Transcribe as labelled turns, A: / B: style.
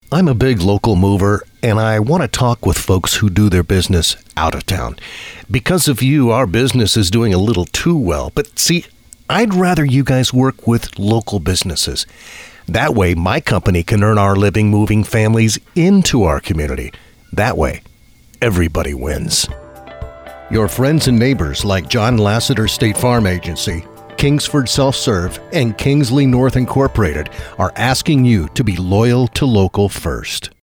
A: I'm a big local mover, and I want to talk with folks who do their business out of town. Because of you, our business is doing a little too well. But see, I'd rather you guys work with local businesses. That way, my company can earn our living moving families into our community. That way, everybody wins. Your friends and neighbors like John Lasseter State Farm Agency, Kingsford Self-Serve, and Kingsley North Incorporated are asking you to be loyal to local first.